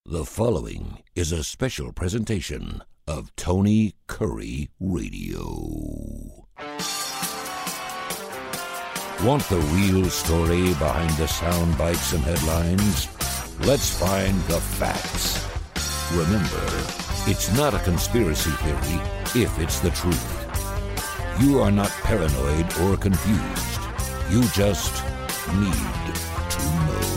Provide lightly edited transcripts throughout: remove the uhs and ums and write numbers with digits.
The following is a special presentation of Tony Curry Radio. Want the real story behind the sound bites and headlines? Let's find the facts. Remember, it's not a conspiracy theory if it's the truth. You are not paranoid or confused. You just need to know.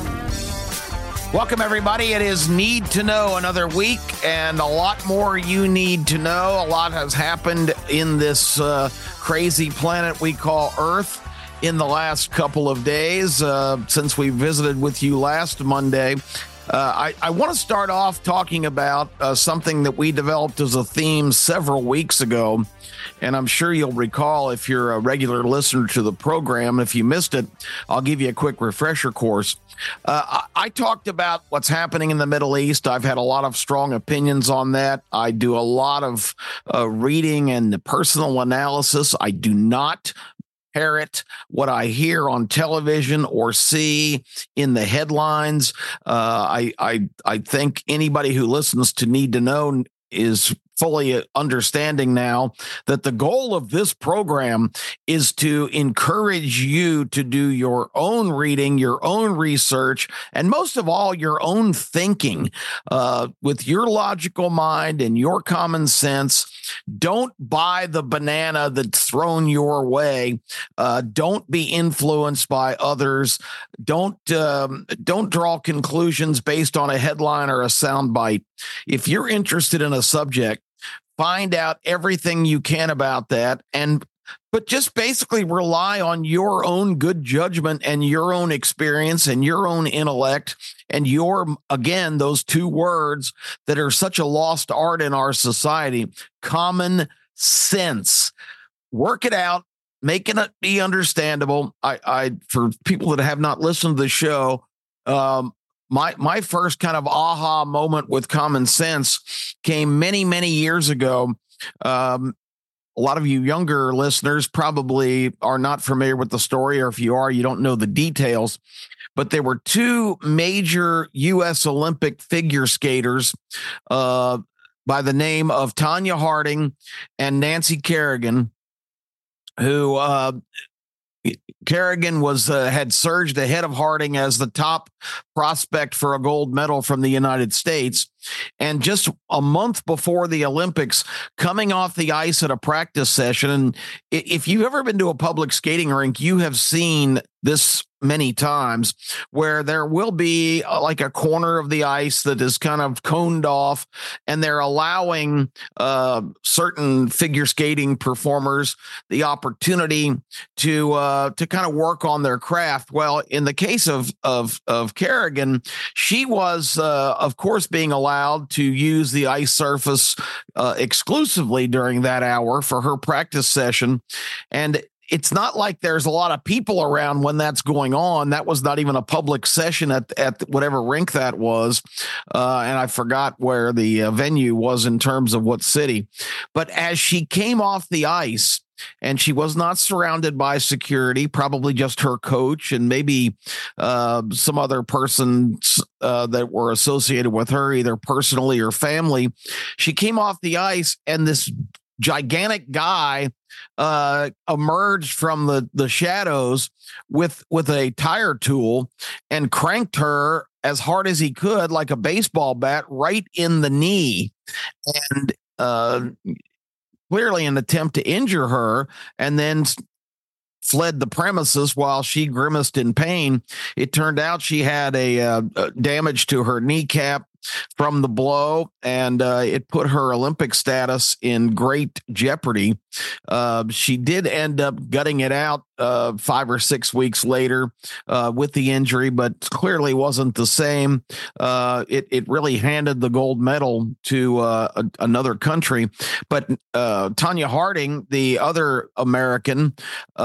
Welcome, everybody. It is Need to Know, another week, and a lot more you need to know. A lot has happened in this crazy planet we call Earth in the last couple of days since we visited with you last Monday. I want to start off talking about something that we developed as a theme several weeks ago, and I'm sure you'll recall if you're a regular listener to the program. If you missed it, I'll give you a quick refresher course. I talked about what's happening in the Middle East. I've had a lot of strong opinions on that. I do a lot of reading and personal analysis. I do not parrot what I hear on television or see in the headlines. I think anybody who listens to Need to Know is fully understanding now that the goal of this program is to encourage you to do your own reading, your own research, and most of all, your own thinking with your logical mind and your common sense. Don't buy the banana that's thrown your way. Don't be influenced by others. Don't draw conclusions based on a headline or a soundbite. If you're interested in a subject, find out everything you can about that, but just basically rely on your own good judgment and your own experience and your own intellect and again, those two words that are such a lost art in our society, common sense. Work it out, making it be understandable. I for people that have not listened to the show, my first kind of aha moment with common sense came many, many years ago. A lot of you younger listeners probably are not familiar with the story, or if you are, you don't know the details. But there were two major U.S. Olympic figure skaters by the name of Tonya Harding and Nancy Kerrigan, who Kerrigan had surged ahead of Harding as the top prospect for a gold medal from the United States. And just a month before the Olympics, coming off the ice at a practice session, and if you've ever been to a public skating rink, you have seen this many times where there will be like a corner of the ice that is kind of coned off, and they're allowing certain figure skating performers the opportunity to kind of work on their craft. Well, in the case of Kerrigan, she was, of course, being allowed to use the ice surface exclusively during that hour for her practice session. And it's not like there's a lot of people around when that's going on. That was not even a public session at whatever rink that was. And I forgot where the venue was in terms of what city. But as she came off the ice, and she was not surrounded by security, probably just her coach and maybe some other persons that were associated with her, either personally or family. She came off the ice, and this gigantic guy emerged from the shadows with a tire tool and cranked her as hard as he could, like a baseball bat, right in the knee. And clearly an attempt to injure her, and then fled the premises while she grimaced in pain. It turned out she had a damage to her kneecap from the blow, and it put her Olympic status in great jeopardy. She did end up gutting it out 5 or 6 weeks later with the injury, but clearly wasn't the same. It really handed the gold medal to another country. But Tonya Harding, the other American,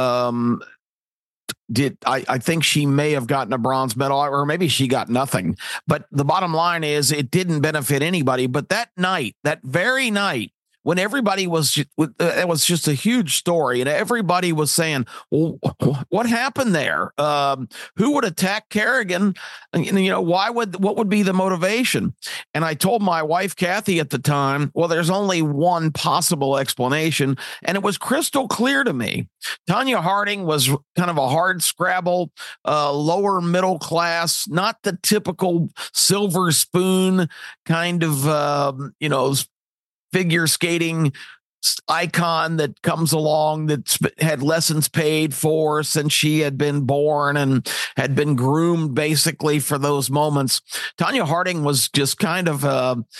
I think she may have gotten a bronze medal, or maybe she got nothing. But the bottom line is it didn't benefit anybody. But that night, that very night, when everybody was, it was just a huge story, and everybody was saying, well, what happened there? Who would attack Kerrigan? What would be the motivation? And I told my wife, Kathy, at the time, well, there's only one possible explanation, and it was crystal clear to me. Tonya Harding was kind of a hard scrabble, lower middle class, not the typical silver spoon kind of, figure skating icon that comes along that's had lessons paid for since she had been born and had been groomed basically for those moments. Tonya Harding was just kind of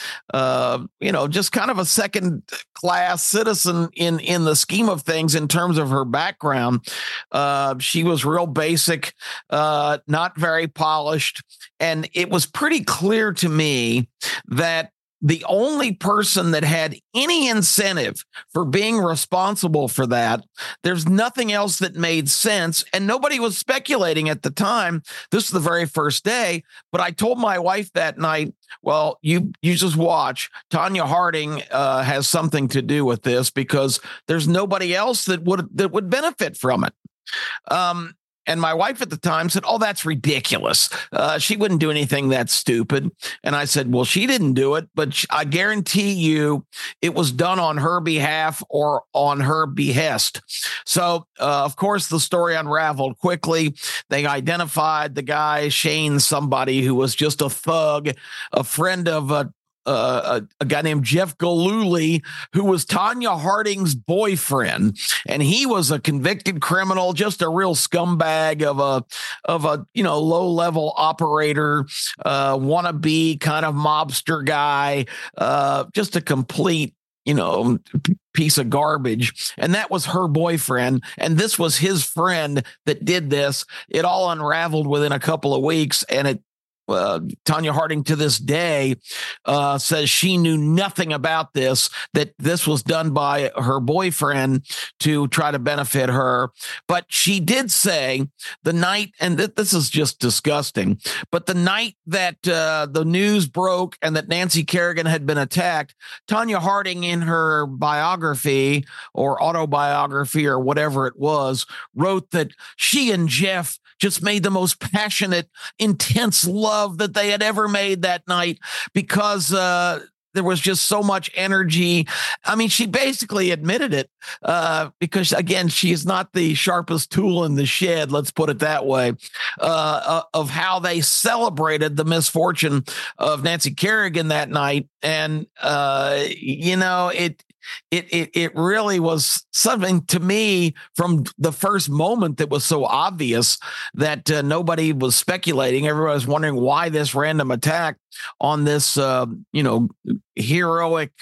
a second class citizen in the scheme of things in terms of her background. She was real basic, not very polished. And it was pretty clear to me that the only person that had any incentive for being responsible for that, there's nothing else that made sense. And nobody was speculating at the time. This is the very first day. But I told my wife that night, well, you just watch. Tonya Harding has something to do with this because there's nobody else that would benefit from it. And my wife at the time said, oh, that's ridiculous. She wouldn't do anything that stupid. And I said, well, she didn't do it, but I guarantee you it was done on her behalf or on her behest. So, of course, the story unraveled quickly. They identified the guy, Shane, somebody who was just a thug, a friend of a guy named Jeff Gillooly, who was Tonya Harding's boyfriend, and he was a convicted criminal, just a real scumbag of a low level operator, wannabe kind of mobster guy, just a complete piece of garbage. And that was her boyfriend. And this was his friend that did this. It all unraveled within a couple of weeks, and Tonya Harding to this day says she knew nothing about this, that this was done by her boyfriend to try to benefit her. But she did say the night, and this is just disgusting, but the night that the news broke and that Nancy Kerrigan had been attacked, Tonya Harding in her biography or autobiography or whatever it was, wrote that she and Jeff just made the most passionate, intense love that they had ever made that night because there was just so much energy. I mean, she basically admitted it because, again, she is not the sharpest tool in the shed, let's put it that way, of how they celebrated the misfortune of Nancy Kerrigan that night. And, it really was something to me from the first moment that was so obvious that nobody was speculating. Everybody was wondering why this random attack on this, heroic,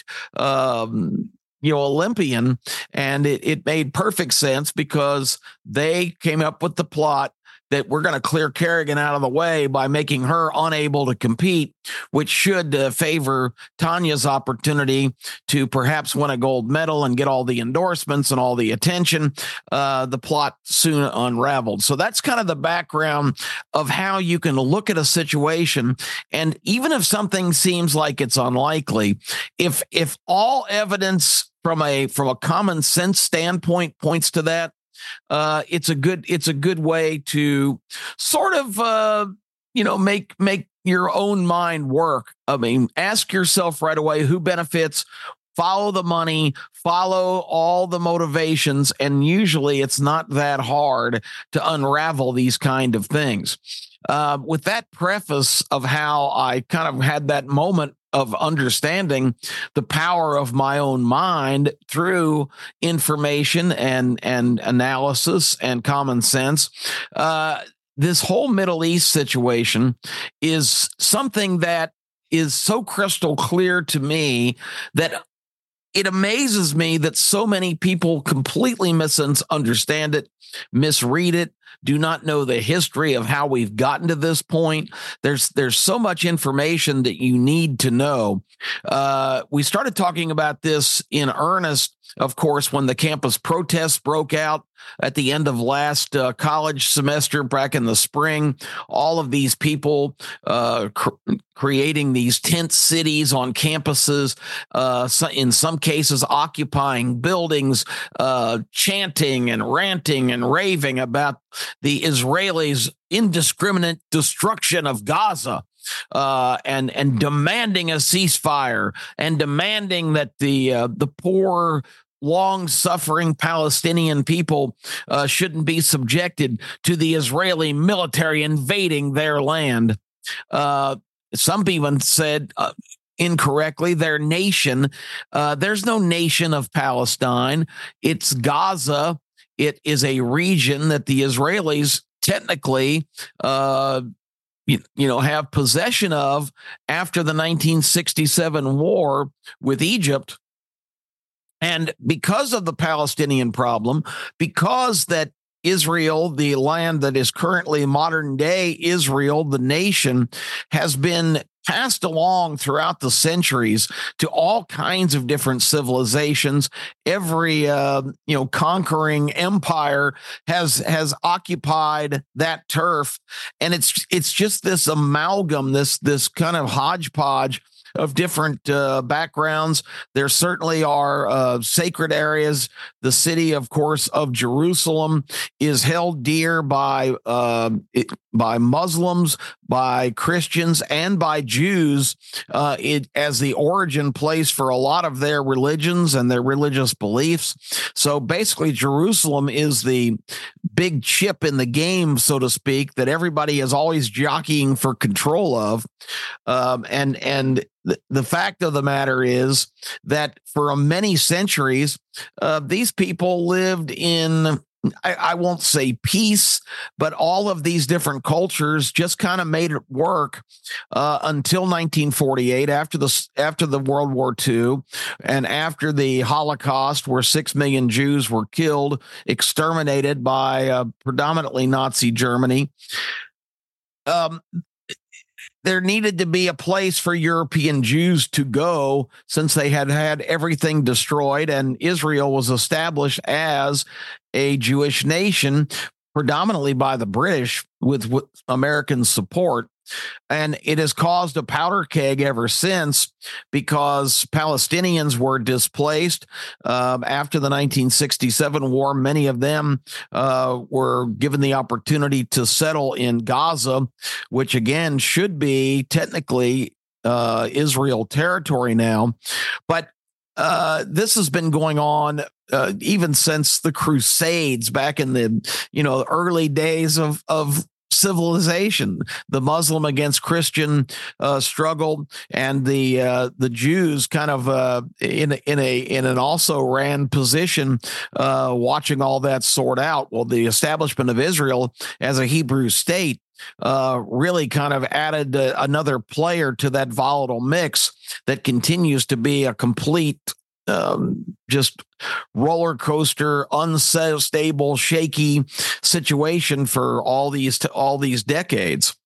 Olympian. And it made perfect sense because they came up with the plot that we're going to clear Kerrigan out of the way by making her unable to compete, which should favor Tonya's opportunity to perhaps win a gold medal and get all the endorsements and all the attention. The plot soon unraveled. So that's kind of the background of how you can look at a situation. And even if something seems like it's unlikely, if all evidence from a common sense standpoint points to that, it's a good way to sort of make your own mind work. I mean, ask yourself right away who benefits, follow the money, follow all the motivations, and usually it's not that hard to unravel these kind of things. With that preface of how I kind of had that moment of understanding the power of my own mind through information and analysis and common sense, this whole Middle East situation is something that is so crystal clear to me that it amazes me that so many people completely misunderstand it, misread it, do not know the history of how we've gotten to this point. There's so much information that you need to know. We started talking about this in earnest, of course, when the campus protests broke out at the end of last college semester back in the spring. All of these people creating these tent cities on campuses, in some cases occupying buildings, chanting and ranting and raving about the Israelis' indiscriminate destruction of Gaza. And demanding a ceasefire and demanding that the poor, long-suffering Palestinian people shouldn't be subjected to the Israeli military invading their land. Some even said incorrectly their nation. There's no nation of Palestine. It's Gaza. It is a region that the Israelis technically have possession of after the 1967 war with Egypt. And because of the Palestinian problem, because that Israel, the land that is currently modern day Israel, the nation, has been passed along throughout the centuries to all kinds of different civilizations. Every conquering empire has occupied that turf, and it's just this amalgam, this kind of hodgepodge of different backgrounds. There certainly are sacred areas. The city, of course, of Jerusalem is held dear by Muslims, by Christians, and by Jews as the origin place for a lot of their religions and their religious beliefs. So basically, Jerusalem is the big chip in the game, so to speak, that everybody is always jockeying for control of. And the fact of the matter is that for many centuries, these people lived in, I won't say peace, but all of these different cultures just kind of made it work until 1948, after the World War II, and after the Holocaust, where 6 million Jews were killed, exterminated by predominantly Nazi Germany. There needed to be a place for European Jews to go, since they had everything destroyed, and Israel was established as a Jewish nation, predominantly by the British with American support. And it has caused a powder keg ever since, because Palestinians were displaced after the 1967 war. Many of them were given the opportunity to settle in Gaza, which again should be technically Israel territory now. But this has been going on even since the Crusades back in the early days of civilization, the Muslim against Christian struggle, and the Jews kind of in an also ran position, watching all that sort out. Well, the establishment of Israel as a Hebrew state really kind of added another player to that volatile mix that continues to be a complete just roller coaster, unstable, shaky situation for all these decades.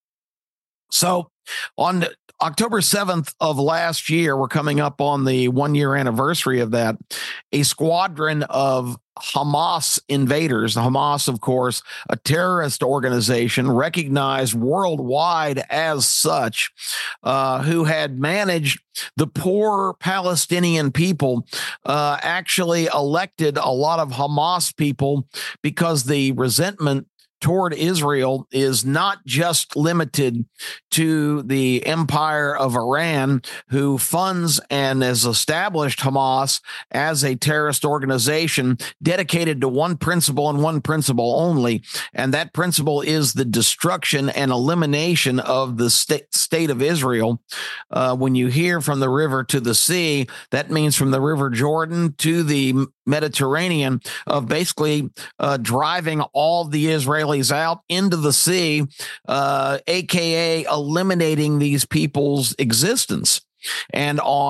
So on October 7th of last year, we're coming up on the 1-year anniversary of that, a squadron of Hamas invaders, Hamas, of course, a terrorist organization recognized worldwide as such, who had managed the poor Palestinian people, actually elected a lot of Hamas people, because the resentment toward Israel is not just limited to the empire of Iran, who funds and has established Hamas as a terrorist organization dedicated to one principle and one principle only. And that principle is the destruction and elimination of the state of Israel. When you hear from the river to the sea, that means from the River Jordan to the Mediterranean, of basically driving all the Israelis out into the sea, aka eliminating these people's existence. And on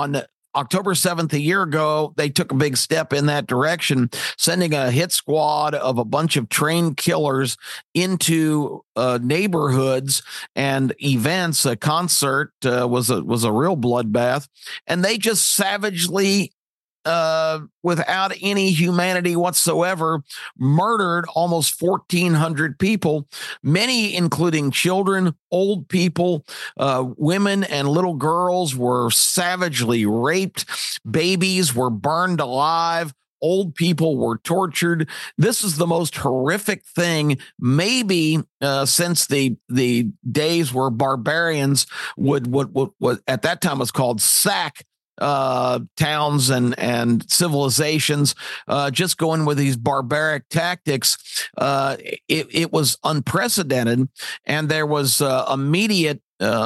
October 7th, a year ago, they took a big step in that direction, sending a hit squad of a bunch of trained killers into neighborhoods and events. A concert was a real bloodbath, and they just savagely, without any humanity whatsoever, murdered almost 1,400 people, many including children, old people, women, and little girls were savagely raped. Babies were burned alive. Old people were tortured. This is the most horrific thing, maybe since the days where barbarians would what at that time was called sack towns and civilizations, just going with these barbaric tactics. It was unprecedented, and there was immediate,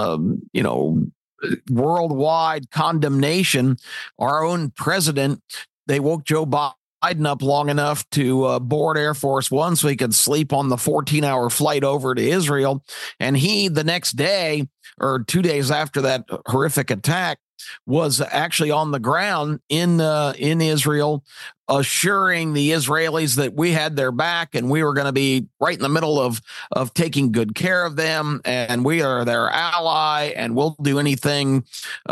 worldwide condemnation. Our own president, they woke Joe Biden up long enough to board Air Force One so he could sleep on the 14-hour flight over to Israel. And he, the next day or 2 days after that horrific attack, was actually on the ground in Israel, assuring the Israelis that we had their back and we were going to be right in the middle of taking good care of them, and we are their ally, and we'll do anything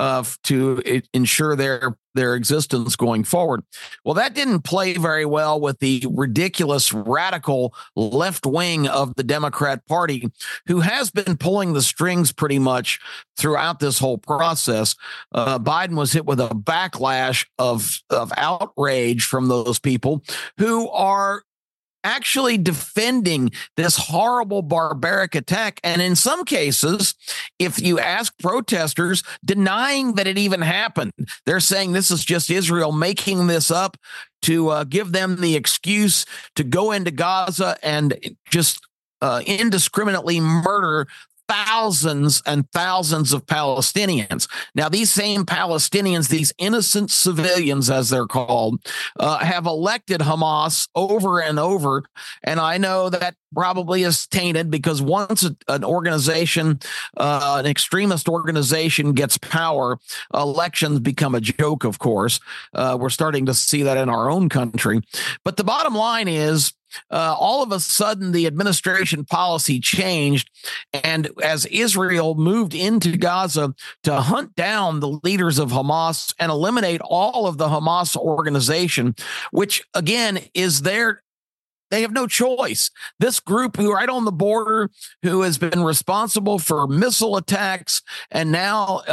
to ensure their existence going forward. Well, that didn't play very well with the ridiculous radical left wing of the Democrat Party, who has been pulling the strings pretty much throughout this whole process. Biden was hit with a backlash of outrage from those people who are actually defending this horrible barbaric attack. And in some cases, if you ask protesters, denying that it even happened. They're saying this is just Israel making this up to give them the excuse to go into Gaza and just indiscriminately murder thousands and thousands of Palestinians. Now, these same Palestinians, these innocent civilians, as they're called, have elected Hamas over and over. And I know that probably is tainted because once an organization, an extremist organization gets power, elections become a joke, of course. We're starting to see that in our own country. But the bottom line is, all of a sudden, the administration policy changed. And as Israel moved into Gaza to hunt down the leaders of Hamas and eliminate all of the Hamas organization, which, again, is their they have no choice. This group who right on the border, who has been responsible for missile attacks and now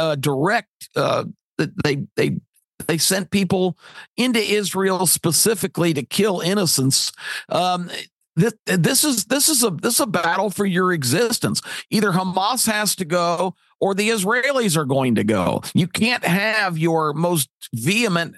they sent people into Israel specifically to kill innocents. This is a battle for your existence. Either Hamas has to go or the Israelis are going to go. You can't have your most vehement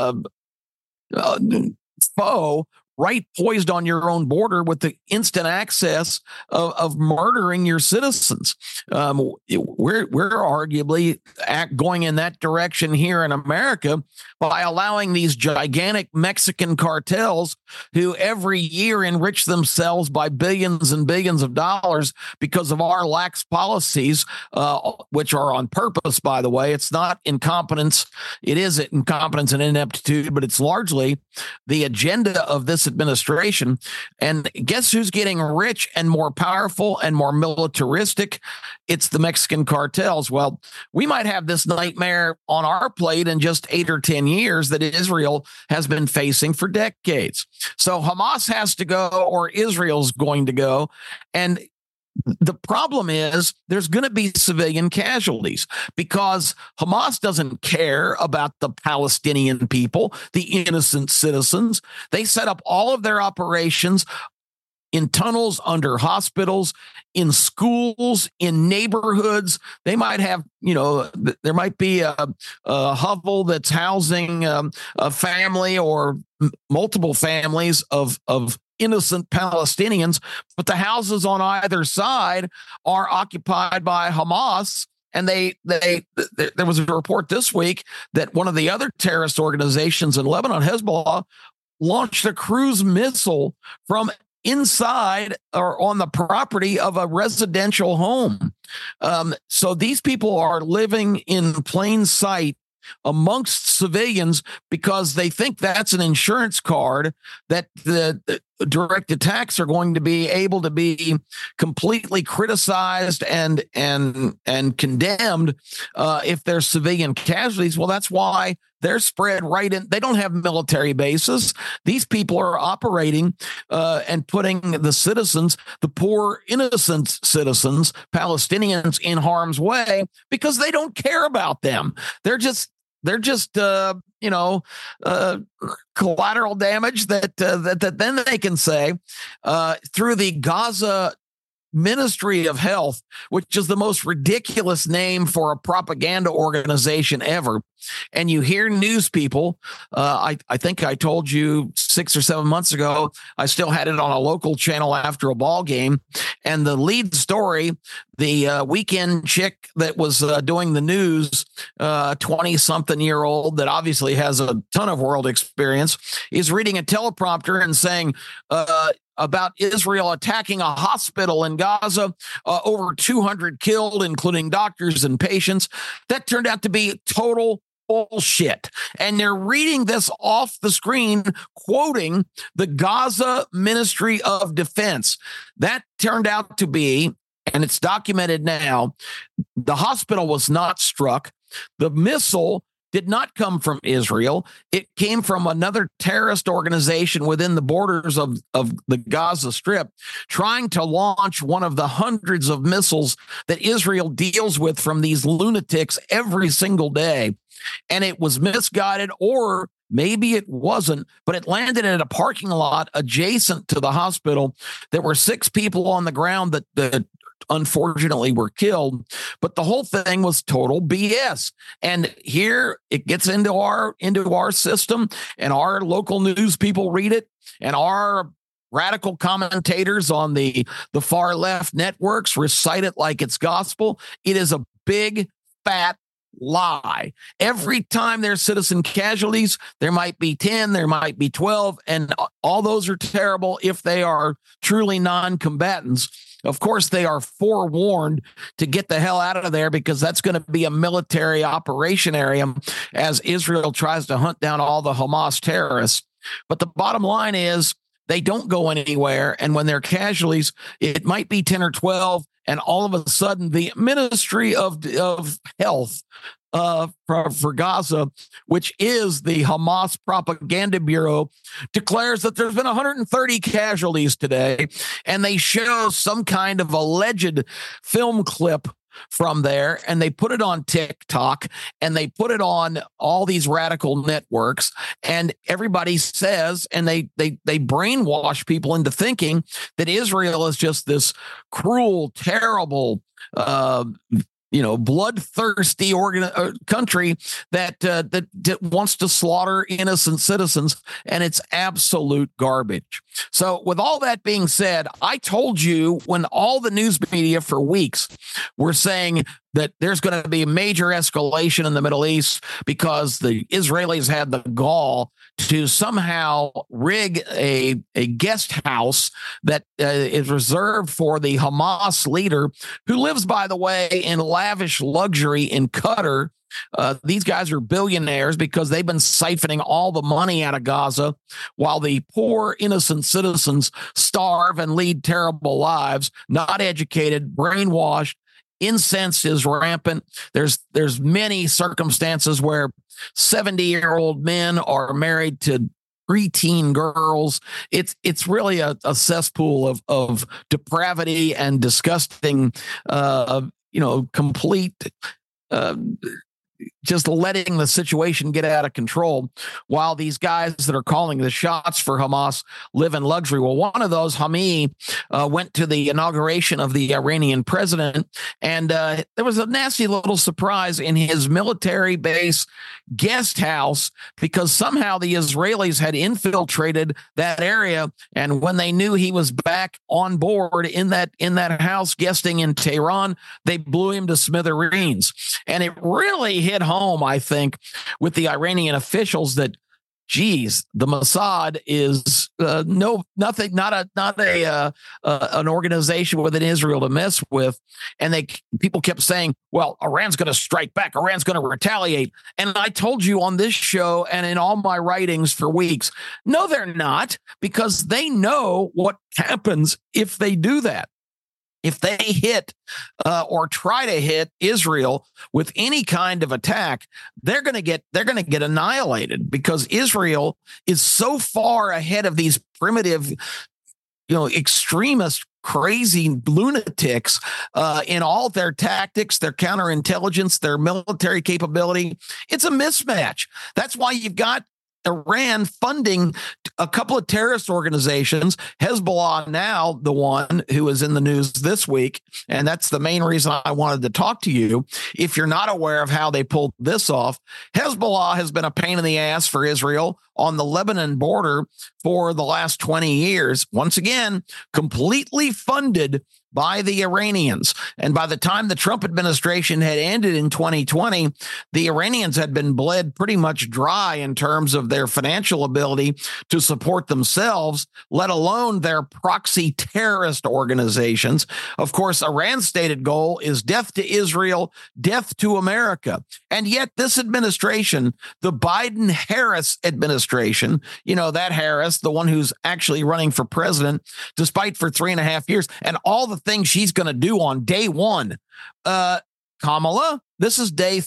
foe right poised on your own border with the instant access of murdering your citizens. We're arguably going in that direction here in America by allowing these gigantic Mexican cartels who every year enrich themselves by billions and billions of dollars because of our lax policies, which are on purpose, by the way. It's not incompetence. It is incompetence and ineptitude, but it's largely the agenda of this administration. And guess who's getting rich and more powerful and more militaristic? It's the Mexican cartels. Well, we might have this nightmare on our plate in just 8 or 10 years that Israel has been facing for decades. So Hamas has to go or Israel's going to go. And the problem is there's going to be civilian casualties because Hamas doesn't care about the Palestinian people, the innocent citizens. They set up all of their operations in tunnels under hospitals, in schools, in neighborhoods. They might have, there might be a hovel that's housing a family or multiple families of innocent Palestinians, but the houses on either side are occupied by Hamas. And there was a report this week that one of the other terrorist organizations in Lebanon, Hezbollah, launched a cruise missile from inside or on the property of a residential home. So these people are living in plain sight amongst civilians because they think that's an insurance card that the direct attacks are going to be able to be completely criticized and condemned if there's civilian casualties. Well, that's why they're spread right in. They don't have military bases. These people are operating and putting the citizens, the poor, innocent citizens, Palestinians, in harm's way because they don't care about them. They're just collateral damage that then they can say through the Gaza Ministry of Health, which is the most ridiculous name for a propaganda organization ever. And you hear news people, I think I told you 6 or 7 months ago, I still had it on a local channel after a ball game. And the lead story, the weekend chick that was doing the news, 20-something-year-old that obviously has a ton of world experience, is reading a teleprompter and saying, about Israel attacking a hospital in Gaza, over 200 killed, including doctors and patients. That turned out to be total bullshit. And they're reading this off the screen, quoting the Gaza Ministry of Defense. That turned out to be, and it's documented now, the hospital was not struck. The missile did not come from Israel. It came from another terrorist organization within the borders of the Gaza Strip, trying to launch one of the hundreds of missiles that Israel deals with from these lunatics every single day. And it was misguided, or maybe it wasn't, but it landed at a parking lot adjacent to the hospital. There were 6 people on the ground that unfortunately were killed, but the whole thing was total BS. And here it gets into our system, and our local news people read it, and our radical commentators on the far left networks recite it like it's gospel. It is a big fat lie. Every time there's citizen casualties, there might be 10, there might be 12, and all those are terrible if they are truly non-combatants. Of course, they are forewarned to get the hell out of there because that's going to be a military operation area as Israel tries to hunt down all the Hamas terrorists. But the bottom line is they don't go anywhere. And when they're casualties, it might be 10 or 12. And all of a sudden, the Ministry of Health for Gaza, which is the Hamas propaganda bureau, declares that there's been 130 casualties today, and they show some kind of alleged film clip from there, and they put it on TikTok, and they put it on all these radical networks, and everybody says, and they brainwash people into thinking that Israel is just this cruel, terrible, bloodthirsty country that wants to slaughter innocent citizens, and it's absolute garbage. So with all that being said, I told you when all the news media for weeks were saying that there's going to be a major escalation in the Middle East because the Israelis had the gall to somehow rig a guest house that is reserved for the Hamas leader, who lives, by the way, in lavish luxury in Qatar. These guys are billionaires because they've been siphoning all the money out of Gaza while the poor, innocent citizens starve and lead terrible lives, not educated, brainwashed. Incense is rampant. There's many circumstances where 70-year-old men are married to preteen girls. It's really a cesspool of depravity and disgusting, complete just letting the situation get out of control while these guys that are calling the shots for Hamas live in luxury. Well, one of those, Hami, went to the inauguration of the Iranian president, and there was a nasty little surprise in his military base guest house because somehow the Israelis had infiltrated that area, and when they knew he was back on board in that house guesting in Tehran, they blew him to smithereens. And it really hit home, I think, with the Iranian officials that geez, the Mossad is an organization within Israel to mess with. And people kept saying, well, Iran's going to strike back. Iran's going to retaliate. And I told you on this show and in all my writings for weeks, no, they're not, because they know what happens if they do that. If they hit or try to hit Israel with any kind of attack, they're going to get annihilated, because Israel is so far ahead of these primitive, extremist, crazy lunatics in all their tactics, their counterintelligence, their military capability. It's a mismatch. That's why you've got Iran funding a couple of terrorist organizations, Hezbollah now the one who is in the news this week, and that's the main reason I wanted to talk to you. If you're not aware of how they pulled this off, Hezbollah has been a pain in the ass for Israel on the Lebanon border for the last 20 years. Once again, completely funded by the Iranians. And by the time the Trump administration had ended in 2020, the Iranians had been bled pretty much dry in terms of their financial ability to support themselves, let alone their proxy terrorist organizations. Of course, Iran's stated goal is death to Israel, death to America. And yet this administration, the Biden-Harris administration, that Harris, the one who's actually running for president, despite for 3.5 years, and all the things she's going to do on day one. Kamala, this is day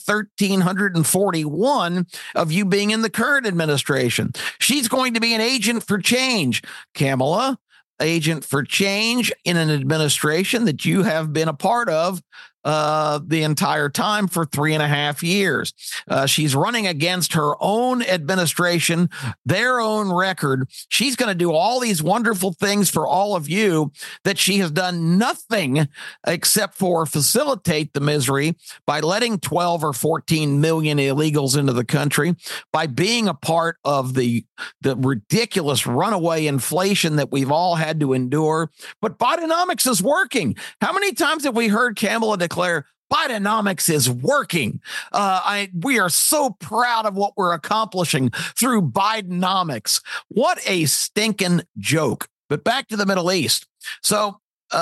1341 of you being in the current administration. She's going to be an agent for change. Kamala, agent for change in an administration that you have been a part of the entire time for 3.5 years. She's running against her own administration, their own record. She's going to do all these wonderful things for all of you that she has done nothing except for facilitate the misery by letting 12 or 14 million illegals into the country, by being a part of the ridiculous runaway inflation that we've all had to endure. But Bidenomics is working. How many times have we heard Kamala declare Bidenomics is working? We are so proud of what we're accomplishing through Bidenomics. What a stinking joke. But back to the Middle East. So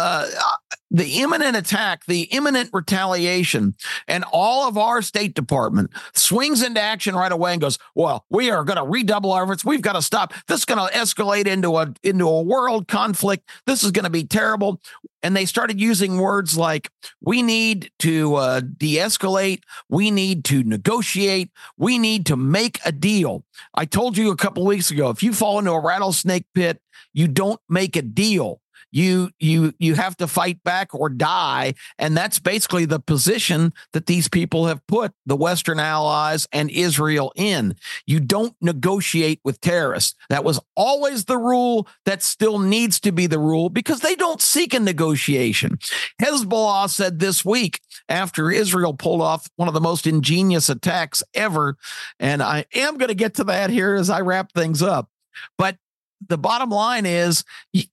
the imminent attack, the imminent retaliation, and all of our State Department swings into action right away and goes, well, we are going to redouble our efforts. We've got to stop. This is going to escalate into a world conflict. This is going to be terrible. And they started using words like, we need to de-escalate. We need to negotiate. We need to make a deal. I told you a couple of weeks ago, if you fall into a rattlesnake pit, you don't make a deal. You have to fight back or die. And that's basically the position that these people have put the Western allies and Israel in. You don't negotiate with terrorists. That was always the rule. That still needs to be the rule, because they don't seek a negotiation. Hezbollah said this week, after Israel pulled off one of the most ingenious attacks ever, and I am going to get to that here as I wrap things up, but the bottom line is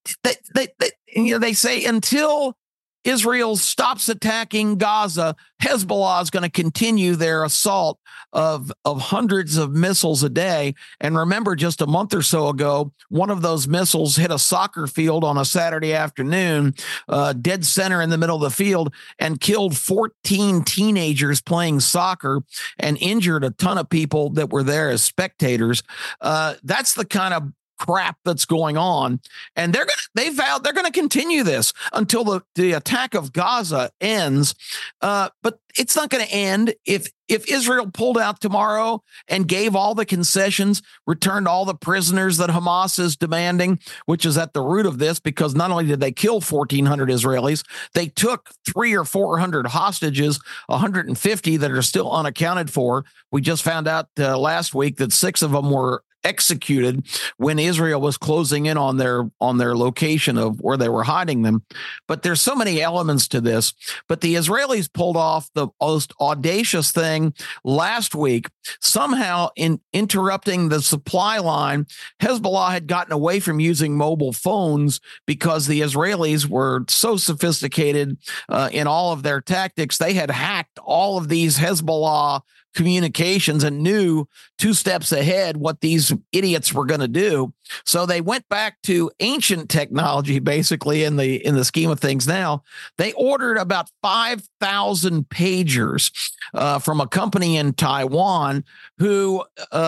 they say until Israel stops attacking Gaza, Hezbollah is going to continue their assault of hundreds of missiles a day. And remember, just a month or so ago, one of those missiles hit a soccer field on a Saturday afternoon, dead center in the middle of the field, and killed 14 teenagers playing soccer and injured a ton of people that were there as spectators. That's the kind of crap that's going on, and they vowed they're going to continue this until the attack of Gaza ends. But it's not going to end if Israel pulled out tomorrow and gave all the concessions, returned all the prisoners that Hamas is demanding, which is at the root of this, because not only did they kill 1,400 Israelis, they took 300 or 400 hostages, 150 that are still unaccounted for. We just found out last week that 6 of them were executed when Israel was closing in on their location of where they were hiding them. But there's so many elements to this. But the Israelis pulled off the most audacious thing last week, somehow in interrupting the supply line. Hezbollah had gotten away from using mobile phones because the Israelis were so sophisticated in all of their tactics. They had hacked all of these Hezbollah communications and knew 2 steps ahead what these idiots were going to do. So they went back to ancient technology, basically, in the scheme of things. Now they ordered about 5,000 pagers from a company in Taiwan who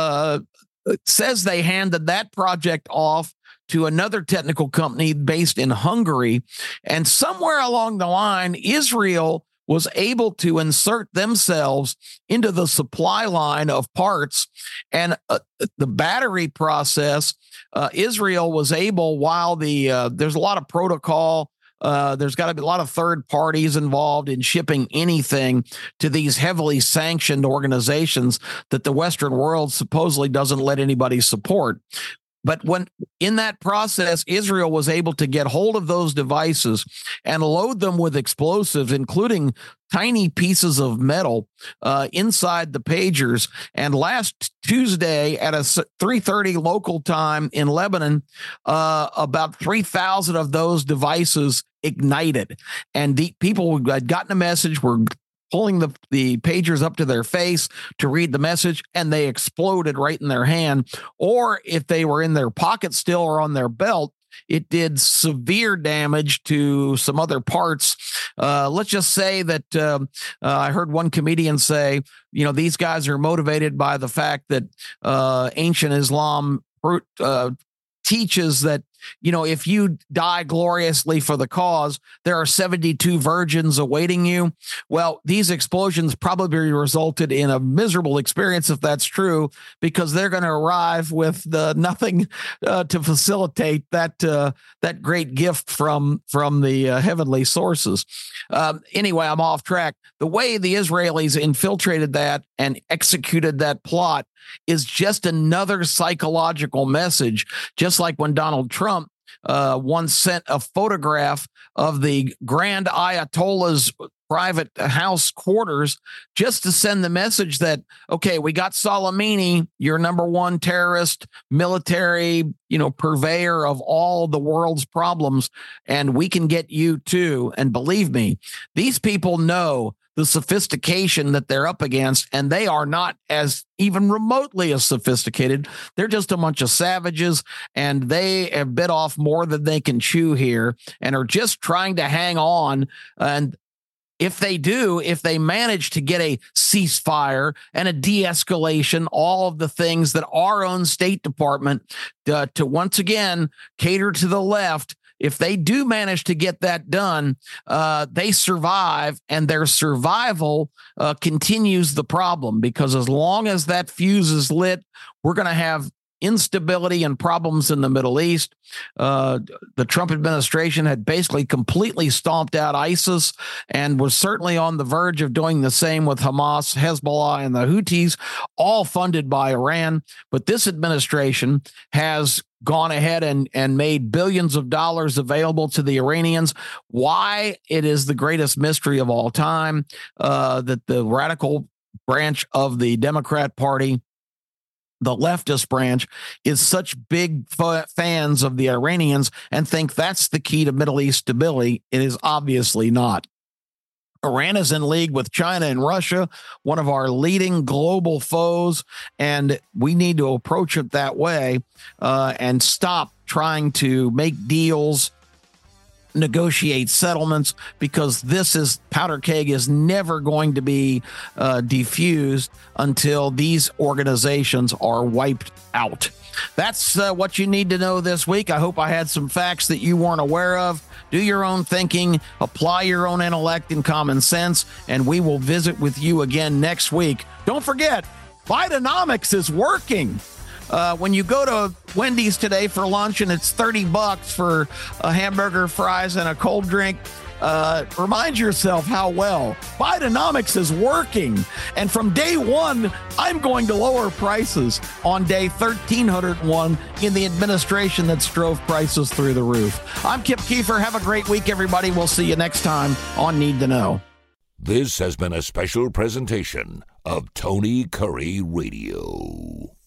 says they handed that project off to another technical company based in Hungary. And somewhere along the line, Israel was able to insert themselves into the supply line of parts. And the battery process, Israel was able, while there's a lot of protocol, there's got to be a lot of third parties involved in shipping anything to these heavily sanctioned organizations that the Western world supposedly doesn't let anybody support. But when in that process, Israel was able to get hold of those devices and load them with explosives, including tiny pieces of metal inside the pagers. And last Tuesday at 3:30 local time in Lebanon, about 3,000 of those devices ignited. And the people who had gotten a message were pulling the pagers up to their face to read the message, and they exploded right in their hand. Or if they were in their pocket still or on their belt, it did severe damage to some other parts. Let's just say that I heard one comedian say, these guys are motivated by the fact that ancient Islam teaches that, if you die gloriously for the cause, there are 72 virgins awaiting you. Well, these explosions probably resulted in a miserable experience, if that's true, because they're going to arrive with nothing to facilitate that great gift from the heavenly sources. Anyway, I'm off track. The way the Israelis infiltrated that and executed that plot is just another psychological message, just like when Donald Trump once sent a photograph of the Grand Ayatollah's private house quarters just to send the message that, okay, we got Soleimani, your number one terrorist, military, purveyor of all the world's problems, and we can get you too. And believe me, these people know the sophistication that they're up against, and they are not as even remotely as sophisticated. They're just a bunch of savages, and they have bit off more than they can chew here and are just trying to hang on. And if they manage to get a ceasefire and a de-escalation, all of the things that our own State Department to once again cater to the left, if they do manage to get that done, they survive, and their survival continues the problem, because as long as that fuse is lit, we're going to have instability and problems in the Middle East. The Trump administration had basically completely stomped out ISIS and was certainly on the verge of doing the same with Hamas, Hezbollah, and the Houthis, all funded by Iran. But this administration has gone ahead and made billions of dollars available to the Iranians. Why? It is the greatest mystery of all time that the radical branch of the Democrat Party, the leftist branch, is such big fans of the Iranians and think that's the key to Middle East stability. It is obviously not. Iran is in league with China and Russia, one of our leading global foes, and we need to approach it that way and stop trying to make deals, negotiate settlements, because powder keg is never going to be defused until these organizations are wiped out. That's what you need to know this week. I hope I had some facts that you weren't aware of. Do your own thinking, apply your own intellect and common sense, and we will visit with you again next week. Don't forget, Bidenomics is working. When you go to Wendy's today for lunch and it's $30 for a hamburger, fries, and a cold drink, remind yourself how well Bidenomics is working. And from day one, I'm going to lower prices on day 1301 in the administration that drove prices through the roof. I'm Kip Kiefer. Have a great week, everybody. We'll see you next time on Need to Know. This has been a special presentation of Tony Curry Radio.